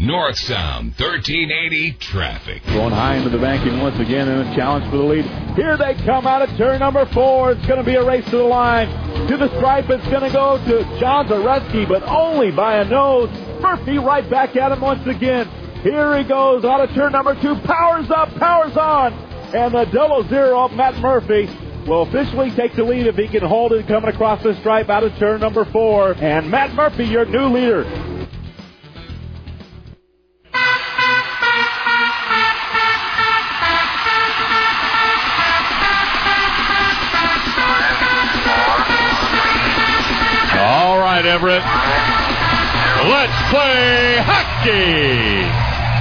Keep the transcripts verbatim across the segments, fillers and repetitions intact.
North Sound thirteen eighty traffic. Going high into the banking once again in a challenge for the lead. Here they come out of turn number four. It's going to be a race to the line. To the stripe, it's going to go to John Zareski, but only by a nose. Murphy right back at him once again. Here he goes out of turn number two. Powers up, powers on. And the double zero of Matt Murphy will officially take the lead if he can hold it coming across the stripe out of turn number four. And Matt Murphy, your new leader. All right, Everett. Let's play hockey.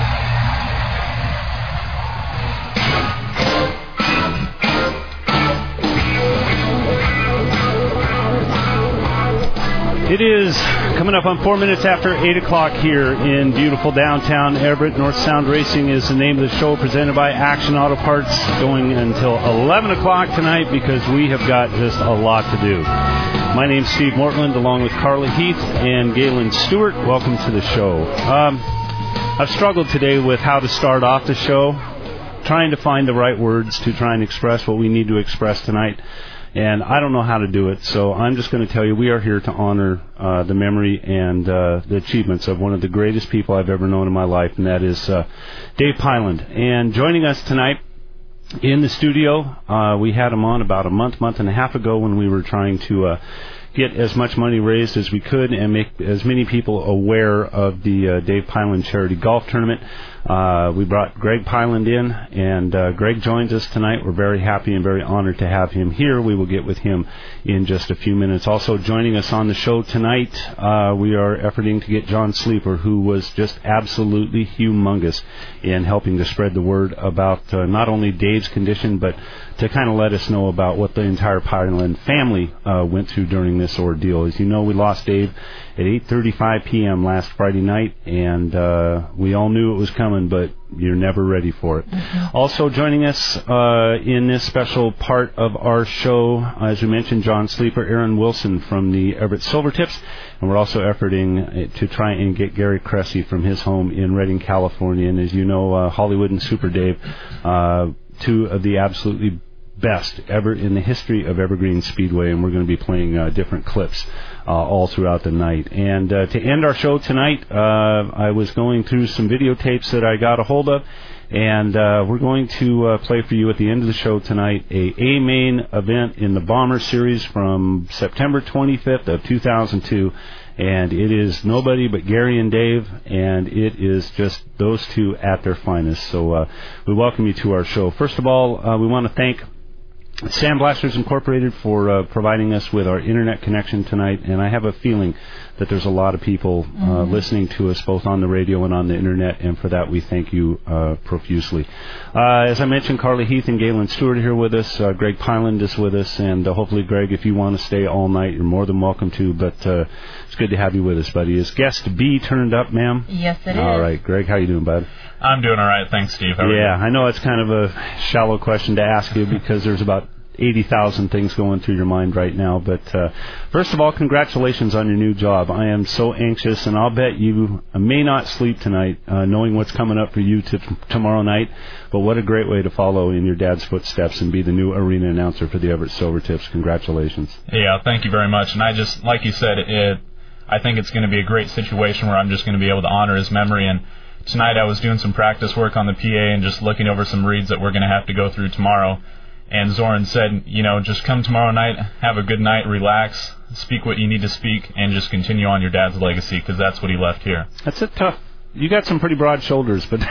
It is coming up on four minutes after eight o'clock here in beautiful downtown Everett. North Sound Racing is the name of the show, presented by Action Auto Parts, going until eleven o'clock tonight because we have got just a lot to do. My name's Steve Mortland, along with Carla Heath and Galen Stewart. Welcome to the show. Um, I've struggled today with how to start off the show, trying to find the right words to try and express what we need to express tonight. And I don't know how to do it, so I'm just going to tell you we are here to honor uh, the memory and uh, the achievements of one of the greatest people I've ever known in my life, and that is uh, Dave Pyland. And joining us tonight in the studio, uh, we had him on about a month, month and a half ago when we were trying to uh, get as much money raised as we could and make as many people aware of the uh, Dave Pyland Charity Golf Tournament. Uh, we brought Greg Pyland in, and uh, Greg joins us tonight. We're very happy and very honored to have him here. We will get with him in just a few minutes. Also joining us on the show tonight, uh, we are efforting to get John Sleeper, who was just absolutely humongous in helping to spread the word about uh, not only Dave's condition, but to kind of let us know about what the entire Pyland family uh, went through during this ordeal. As you know, we lost Dave at eight thirty-five p.m. last Friday night, and uh, we all knew it was coming, but you're never ready for it. Mm-hmm. Also joining us uh, in this special part of our show, as we mentioned, John Sleeper, Aaron Wilson from the Everett Silvertips, and we're also efforting to try and get Gary Cressy from his home in Redding, California. And as you know, uh, Hollywood and Super Dave, uh, two of the absolutely best ever in the history of Evergreen Speedway, and we're going to be playing uh, different clips uh, all throughout the night. And uh, to end our show tonight, uh, I was going through some videotapes that I got a hold of, and uh, we're going to uh, play for you at the end of the show tonight a A-Main event in the Bomber Series from September twenty-fifth of two thousand two, and it is nobody but Gary and Dave, and it is just those two at their finest. So uh, we welcome you to our show. First of all, uh, we want to thank Sandblasters Incorporated for uh, providing us with our internet connection tonight, and I have a feeling that there's a lot of people uh, mm-hmm. listening to us both on the radio and on the internet, and for that we thank you uh, profusely. Uh, as I mentioned, Carly Heath and Galen Stewart are here with us. Uh, Greg Pyland is with us, and uh, hopefully, Greg, if you want to stay all night, you're more than welcome to, but uh, it's good to have you with us, buddy. Is guest B turned up, ma'am? Yes, it all is. All right, Greg, how you doing, bud? I'm doing all right, thanks, Steve. How are yeah, you? I know it's kind of a shallow question to ask you because there's about eighty thousand things going through your mind right now. But uh, first of all, congratulations on your new job. I am so anxious, and I'll bet you may not sleep tonight uh, knowing what's coming up for you to t- tomorrow night. But what a great way to follow in your dad's footsteps and be the new arena announcer for the Everett Silvertips. Congratulations. Yeah, thank you very much. And I just, like you said, it, I think it's going to be a great situation where I'm just going to be able to honor his memory. And tonight I was doing some practice work on the P A and just looking over some reads that we're going to have to go through tomorrow. And Zoran said, you know, just come tomorrow night, have a good night, relax, speak what you need to speak, and just continue on your dad's legacy, because that's what he left here. That's a tough. You got some pretty broad shoulders, but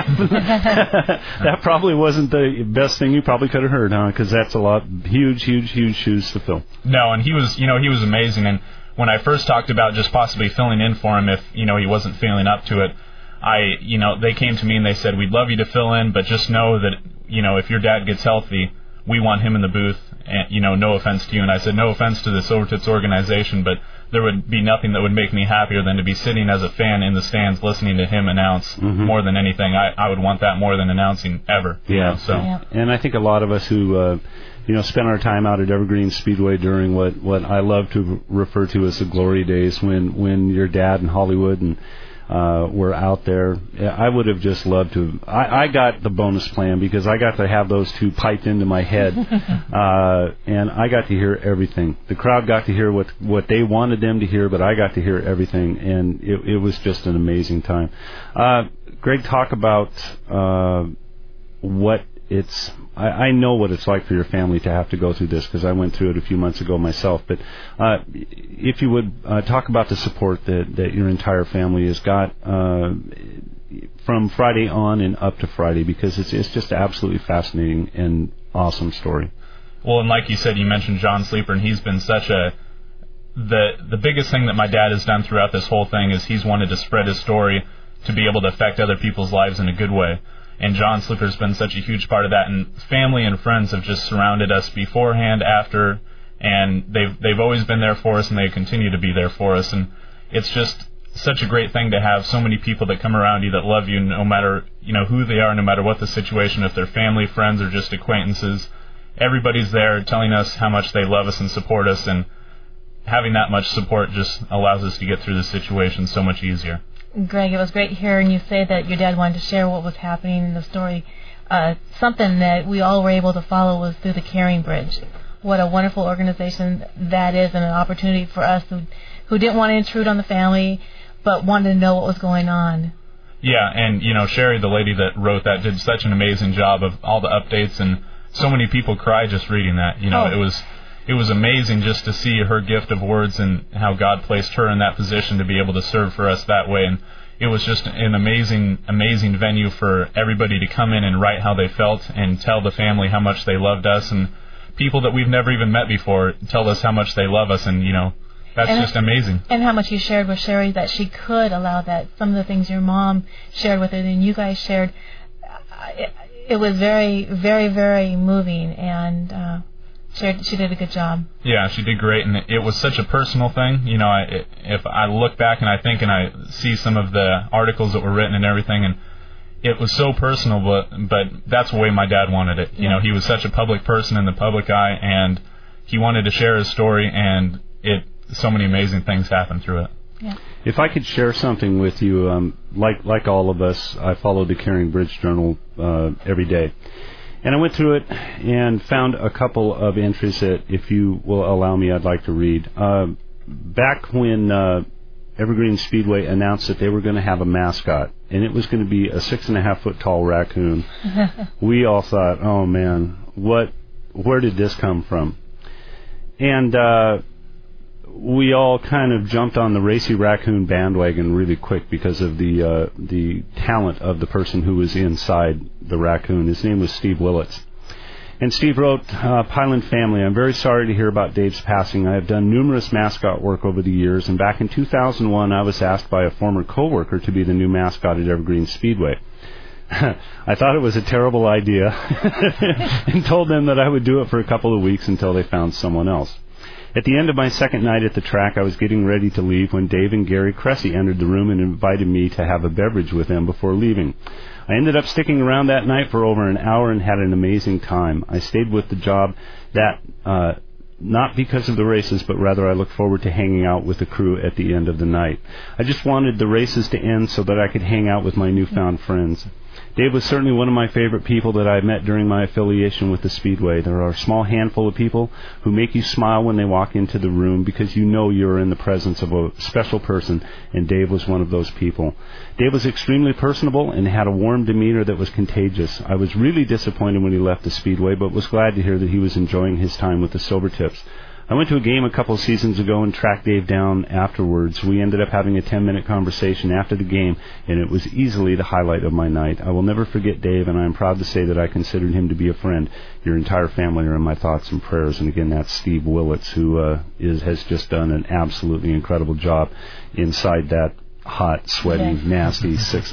that probably wasn't the best thing you probably could have heard, huh? Because that's a lot, huge, huge, huge shoes to fill. No, and he was, you know, he was amazing. And when I first talked about just possibly filling in for him if, you know, he wasn't feeling up to it, I, you know, they came to me and they said, we'd love you to fill in, but just know that, you know, if your dad gets healthy, we want him in the booth, and, you know, no offense to you. And I said, no offense to the Silvertips organization, but there would be nothing that would make me happier than to be sitting as a fan in the stands listening to him announce mm-hmm. more than anything. I, I would want that more than announcing ever. Yeah. You know, so. Yeah. And I think a lot of us who, uh, you know, spent our time out at Evergreen Speedway during what, what I love to refer to as the glory days when, when your dad and Hollywood and uh, were out there. I would have just loved to. I, I got the bonus plan because I got to have those two piped into my head, uh, and I got to hear everything. The crowd got to hear what what they wanted them to hear, but I got to hear everything, and it, it was just an amazing time. Uh, Greg, talk about uh, what it's. I, I know what it's like for your family to have to go through this because I went through it a few months ago myself. But uh, if you would uh, talk about the support that, that your entire family has got uh, from Friday on and up to Friday, because it's it's just absolutely fascinating and awesome story. Well, and like you said, you mentioned John Sleeper, and he's been such a the the biggest thing that my dad has done throughout this whole thing is he's wanted to spread his story to be able to affect other people's lives in a good way. And John Sleeper's been such a huge part of that, and family and friends have just surrounded us beforehand, after, and they've they've always been there for us, and they continue to be there for us. And it's just such a great thing to have so many people that come around you that love you, no matter you know who they are, no matter what the situation, if they're family, friends, or just acquaintances. Everybody's there telling us how much they love us and support us, and having that much support just allows us to get through the situation so much easier. Greg, it was great hearing you say that your dad wanted to share what was happening in the story. Uh, something that we all were able to follow was through the Caring Bridge. What a wonderful organization that is, and an opportunity for us who, who didn't want to intrude on the family, but wanted to know what was going on. Yeah, and, you know, Sherry, the lady that wrote that, did such an amazing job of all the updates, and so many people cried just reading that. You know, oh. it was... It was amazing just to see her gift of words and how God placed her in that position to be able to serve for us that way. And it was just an amazing, amazing venue for everybody to come in and write how they felt and tell the family how much they loved us. And people that we've never even met before tell us how much they love us. And, you know, that's and, just amazing. And how much you shared with Sherry that she could allow that. Some of the things your mom shared with her and you guys shared, it, it was very, very, very moving. And... Uh, She, she did a good job. Yeah, she did great, and it was such a personal thing. You know, I, if I look back and I think and I see some of the articles that were written and everything, and it was so personal, but but that's the way my dad wanted it. You yeah. know, he was such a public person in the public eye, and he wanted to share his story, and it so many amazing things happened through it. Yeah. If I could share something with you, um, like like all of us, I follow the Caring Bridge Journal uh, every day. And I went through it and found a couple of entries that, if you will allow me, I'd like to read. Uh, back when uh, Evergreen Speedway announced that they were going to have a mascot, and it was going to be a six and a half foot tall raccoon, we all thought, oh man, what? Where did this come from? And uh, we all kind of jumped on the Racy Raccoon bandwagon really quick because of the uh, the talent of the person who was inside the raccoon. His name was Steve Willits. And Steve wrote, uh, Pyland family, I'm very sorry to hear about Dave's passing. I have done numerous mascot work over the years, and back in two thousand one, I was asked by a former coworker to be the new mascot at Evergreen Speedway. I thought it was a terrible idea and told them that I would do it for a couple of weeks until they found someone else. At the end of my second night at the track, I was getting ready to leave when Dave and Gary Cressy entered the room and invited me to have a beverage with them before leaving. I ended up sticking around that night for over an hour and had an amazing time. I stayed with the job that, uh, not because of the races, but rather I look forward to hanging out with the crew at the end of the night. I just wanted the races to end so that I could hang out with my newfound friends. Dave was certainly one of my favorite people that I met during my affiliation with the Speedway. There are a small handful of people who make you smile when they walk into the room because you know you're in the presence of a special person, and Dave was one of those people. Dave was extremely personable and had a warm demeanor that was contagious. I was really disappointed when he left the Speedway, but was glad to hear that he was enjoying his time with the Silvertips. I went to a game a couple of seasons ago and tracked Dave down afterwards. We ended up having a ten-minute conversation after the game, and it was easily the highlight of my night. I will never forget Dave, and I am proud to say that I considered him to be a friend. Your entire family are in my thoughts and prayers. And again, that's Steve Willits, who uh, is has just done an absolutely incredible job inside that hot, sweaty, yeah. nasty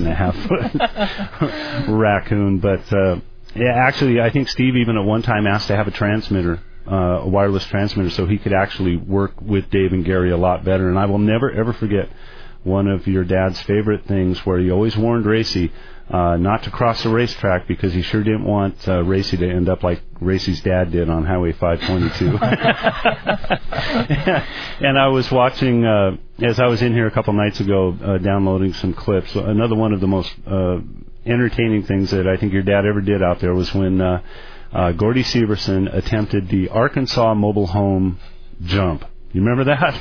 six-and-a-half-foot raccoon. But uh, yeah, actually, I think Steve even at one time asked to have a transmitter. Uh, a wireless transmitter so he could actually work with Dave and Gary a lot better. And I will never, ever forget one of your dad's favorite things, where he always warned Racy uh, not to cross the racetrack because he sure didn't want uh, Racy to end up like Racy's dad did on Highway five twenty-two. And I was watching, uh, as I was in here a couple nights ago, uh, downloading some clips. Another one of the most uh, entertaining things that I think your dad ever did out there was when uh, uh, Gordy Severson attempted the Arkansas mobile home jump. You remember that?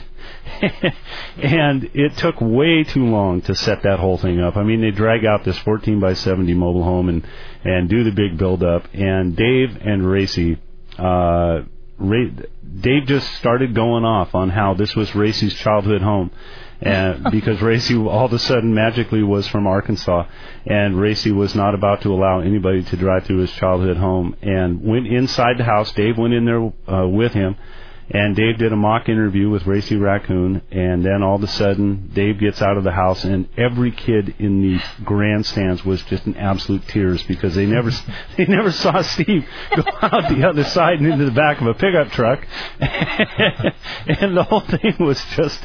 And it took way too long to set that whole thing up. I mean, they drag out this fourteen by seventy mobile home and, and do the big build-up. And Dave and Racy, uh, Ray, Dave just started going off on how this was Racy's childhood home. And because Racy all of a sudden magically was from Arkansas, and Racy was not about to allow anybody to drive through his childhood home, and went inside the house. Dave went in there uh, with him, and Dave did a mock interview with Racy Raccoon, and then all of a sudden Dave gets out of the house, and every kid in the grandstands was just in absolute tears because they never they never saw Steve go out the other side and into the back of a pickup truck. And the whole thing was just,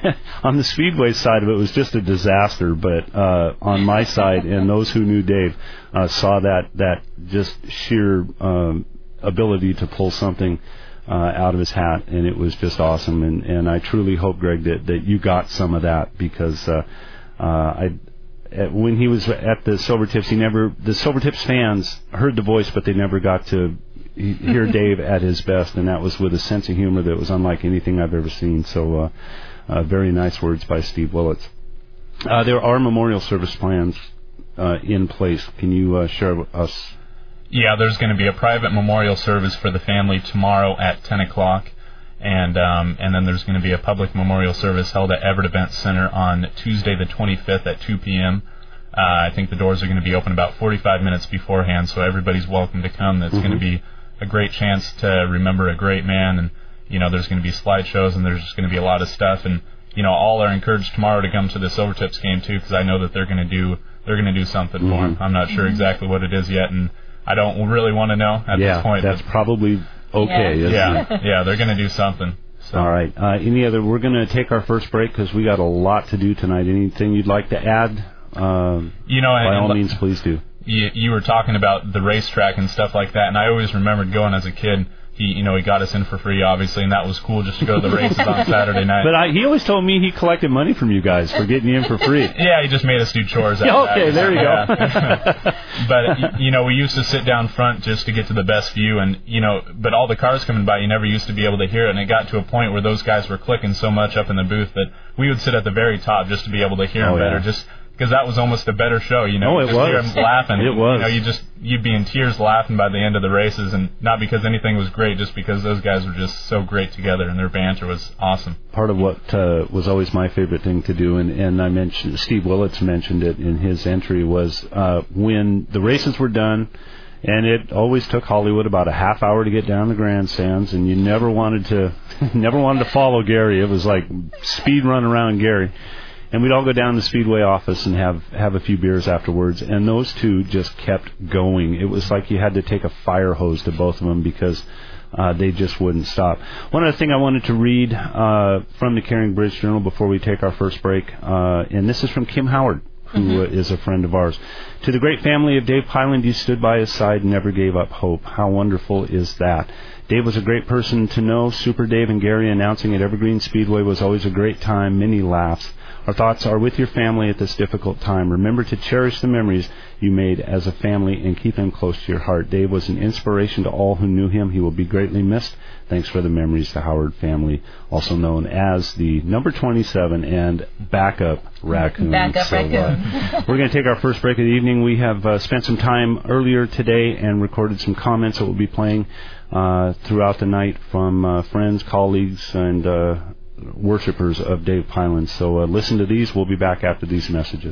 on the Speedway side of it, was just a disaster. But uh, on my side, and those who knew Dave uh, saw that, that just sheer um, ability to pull something Uh, out of his hat, and it was just awesome. And, and I truly hope, Greg, that, that you got some of that, because uh, uh, I, at, when he was at the Silvertips, he never the Silvertips fans heard the voice, but they never got to hear Dave at his best, and that was with a sense of humor that was unlike anything I've ever seen. So, uh, uh, very nice words by Steve Willits. Uh, there are memorial service plans uh, in place. Can you uh, share with us? Yeah, there's going to be a private memorial service for the family tomorrow at ten o'clock, and um, and then there's going to be a public memorial service held at Everett Event Center on Tuesday the twenty-fifth at two p.m. Uh, I think the doors are going to be open about forty-five minutes beforehand, so everybody's welcome to come. That's mm-hmm. going to be a great chance to remember a great man, and you know, there's going to be slideshows, and there's just going to be a lot of stuff, and you know, all are encouraged tomorrow to come to the Silvertips game too, because I know that they're going to do they're going to do something mm-hmm. for him. I'm not sure exactly what it is yet, and I don't really want to know at yeah, this point. That's probably okay. Yeah, isn't yeah, it? yeah, they're going to do something. So. All right. Uh, any other? We're going to take our first break because we got a lot to do tonight. Anything you'd like to add? Uh, you know, by and, all and, means, please do. You, you were talking about the racetrack and stuff like that, and I always remembered going as a kid. He, you know, he got us in for free, obviously, and that was cool just to go to the races on Saturday night. But I, he always told me he collected money from you guys for getting you in for free. Yeah, he just made us do chores. Yeah, okay, there you yeah. go. But, you know, we used to sit down front just to get to the best view, and, you know, but all the cars coming by, you never used to be able to hear it, and it got to a point where those guys were clicking so much up in the booth that we would sit at the very top just to be able to hear them oh, better, yeah. just because that was almost a better show, you know. Oh, it just was. Hear them laughing. It was. You know, you just, you'd be in tears laughing by the end of the races, and not because anything was great, just because those guys were just so great together, and their banter was awesome. Part of what uh, was always my favorite thing to do, and, and I mentioned, Steve Willits mentioned it in his entry, was uh, when the races were done, and it always took Hollywood about a half hour to get down the grandstands, and you never wanted to, never wanted to follow Gary. It was like speed run around Gary. And we'd all go down to the Speedway office and have, have a few beers afterwards. And those two just kept going. It was like you had to take a fire hose to both of them because uh, they just wouldn't stop. One other thing I wanted to read uh, from the Caring Bridge Journal before we take our first break, uh, and this is from Kim Howard, who mm-hmm. is a friend of ours. To the great family of Dave Pyland, you stood by his side and never gave up hope. How wonderful is that? Dave was a great person to know. Super Dave and Gary announcing at Evergreen Speedway was always a great time, many laughs. Our thoughts are with your family at this difficult time. Remember to cherish the memories you made as a family and keep them close to your heart. Dave was an inspiration to all who knew him. He will be greatly missed. Thanks for the memories, the Howard family, also known as the number twenty-seven and Backup Raccoon. Backup so, Raccoon. Uh, we're going to take our first break of the evening. We have uh, spent some time earlier today and recorded some comments that we'll be playing uh, throughout the night from uh, friends, colleagues, and uh, worshippers of Dave Pyland. So uh, listen to these. We'll be back after these messages.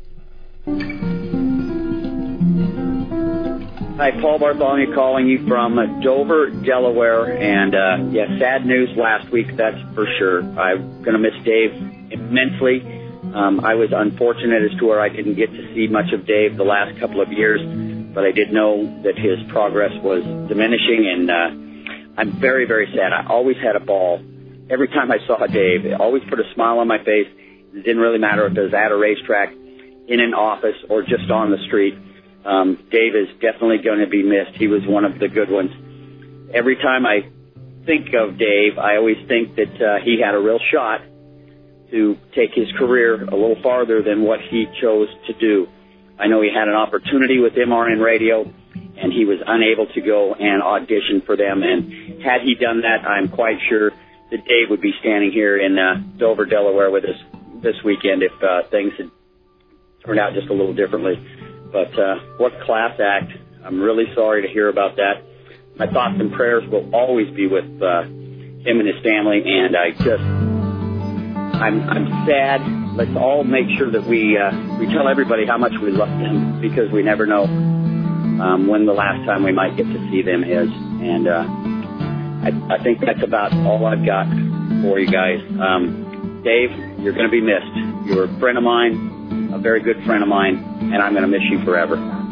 Hi, Paul Bartholomew calling you from Dover, Delaware. And, uh, yeah, sad news last week, that's for sure. I'm going to miss Dave immensely. Um, I was unfortunate as to where I didn't get to see much of Dave the last couple of years, but I did know that his progress was diminishing, and uh, I'm very, very sad. I always had a ball. Every time I saw Dave, it always put a smile on my face. It didn't really matter if it was at a racetrack, in an office, or just on the street. Um, Dave is definitely going to be missed. He was one of the good ones. Every time I think of Dave, I always think that uh, he had a real shot to take his career a little farther than what he chose to do. I know he had an opportunity with M R N Radio, and he was unable to go and audition for them. And had he done that, I'm quite sure that Dave would be standing here in uh, Dover, Delaware with us this weekend if uh, things had turned out just a little differently. But uh, what class act. I'm really sorry to hear about that. My thoughts and prayers will always be with uh, him and his family, and I just, I'm, I'm sad. Let's all make sure that we uh, we tell everybody how much we love them, because we never know um, when the last time we might get to see them is. And uh, I, I think that's about all I've got for you guys. Um, Dave, you're going to be missed. You're a friend of mine, a very good friend of mine, and I'm going to miss you forever.